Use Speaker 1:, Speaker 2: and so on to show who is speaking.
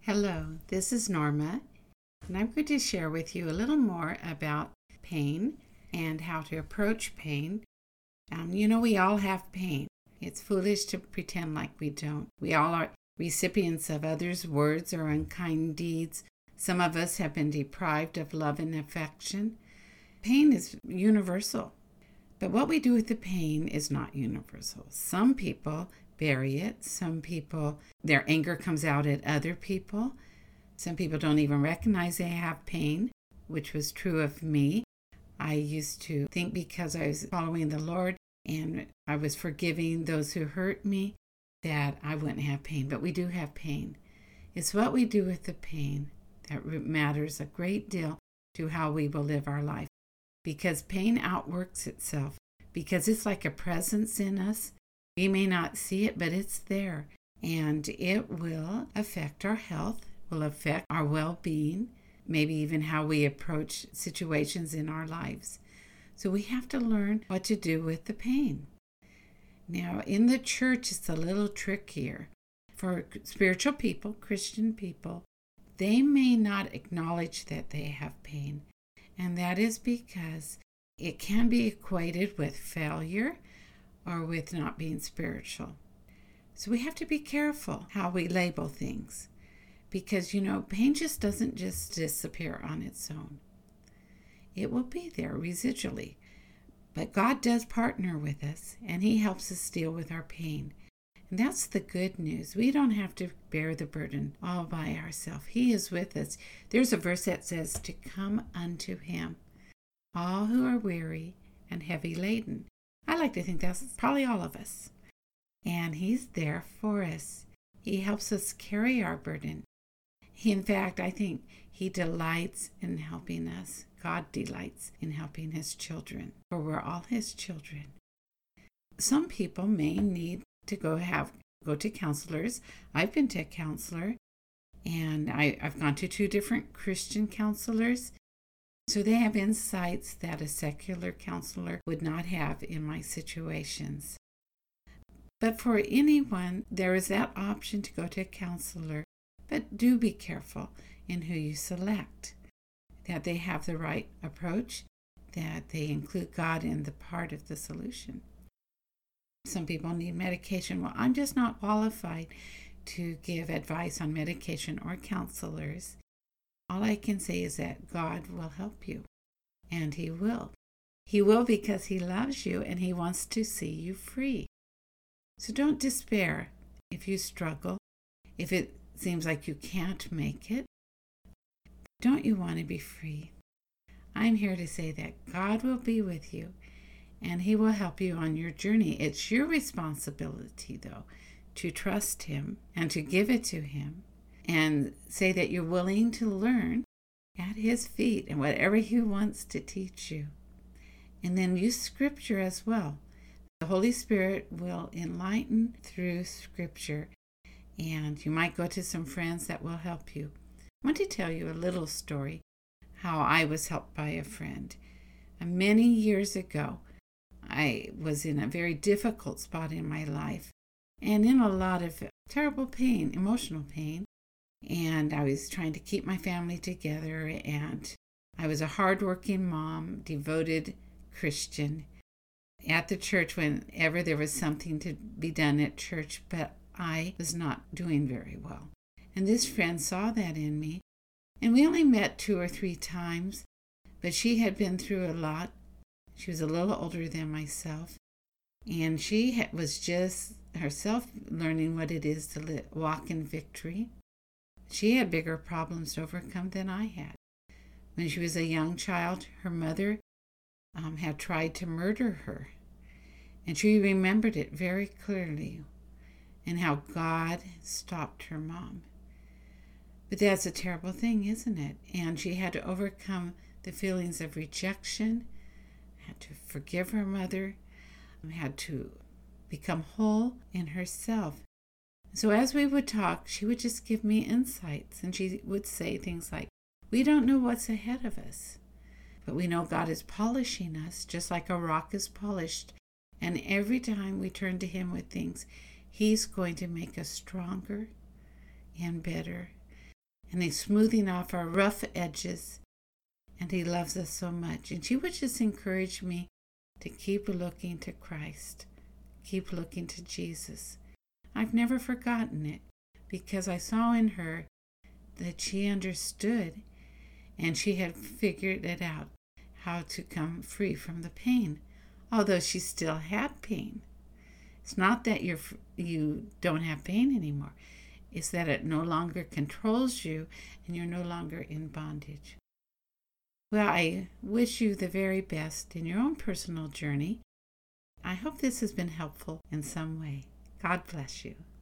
Speaker 1: Hello, this is Norma, and I'm going to share with you a little more about pain and how to approach pain. We all have pain. It's foolish to pretend like we don't. We all are recipients of others' words or unkind deeds. Some of us have been deprived of love and affection. Pain is universal, but what we do with the pain is not universal. Some people bury it. Some people, their anger comes out at other people. Some people don't even recognize they have pain, which was true of me. I used to think because I was following the Lord and I was forgiving those who hurt me that I wouldn't have pain, but we do have pain. It's what we do with the pain that matters a great deal to how we will live our life, because pain outworks itself, because it's like a presence in us. We may not see it, but it's there, and it will affect our health, will affect our well-being, maybe even how we approach situations in our lives. So we have to learn what to do with the pain. Now, in the church, it's a little trickier. For spiritual people, Christian people, they may not acknowledge that they have pain, and that is because it can be equated with failure or with not being spiritual. So we have to be careful how we label things, because pain just doesn't just disappear on its own. It will be there residually, but God does partner with us, and He helps us deal with our pain. And that's the good news. We don't have to bear the burden all by ourselves. He is with us. There's a verse that says to come unto Him, all who are weary and heavy laden. I like to think that's probably all of us. And He's there for us. He helps us carry our burden. In fact, I think He delights in helping us. God delights in helping His children, for we're all His children. Some people may need to go to counselors. I've been to a counselor, and I've gone to 2 different Christian counselors. So they have insights that a secular counselor would not have in my situations. But for anyone, there is that option to go to a counselor. But do be careful in who you select, that they have the right approach, that they include God in the part of the solution. Some people need medication. Well, I'm just not qualified to give advice on medication or counselors. All I can say is that God will help you, and He will. He will because He loves you and He wants to see you free. So don't despair if you struggle, if it seems like you can't make it. Don't you want to be free? I'm here to say that God will be with you, and He will help you on your journey. It's your responsibility, though, to trust Him and to give it to Him. And say that you're willing to learn at His feet and whatever He wants to teach you. And then use Scripture as well. The Holy Spirit will enlighten through Scripture. And you might go to some friends that will help you. I want to tell you a little story how I was helped by a friend. Many years ago, I was in a very difficult spot in my life and in a lot of terrible pain, emotional pain. And I was trying to keep my family together, and I was a hardworking mom, devoted Christian at the church whenever there was something to be done at church, but I was not doing very well. And this friend saw that in me, and we only met 2 or 3 times, but she had been through a lot. She was a little older than myself, and she was just herself learning what it is to walk in victory. She had bigger problems to overcome than I had. When she was a young child, her mother had tried to murder her. And she remembered it very clearly, and how God stopped her mom. But that's a terrible thing, isn't it? And she had to overcome the feelings of rejection, had to forgive her mother, had to become whole in herself. So as we would talk, she would just give me insights, and she would say things like, we don't know what's ahead of us, but we know God is polishing us just like a rock is polished. And every time we turn to Him with things, He's going to make us stronger and better. and He's smoothing off our rough edges, and He loves us so much. And she would just encourage me to keep looking to Christ, keep looking to Jesus. I've never forgotten it, because I saw in her that she understood, and she had figured it out, how to come free from the pain, although she still had pain. It's not that you don't have pain anymore. It's that it no longer controls you and you're no longer in bondage. Well, I wish you the very best in your own personal journey. I hope this has been helpful in some way. God bless you.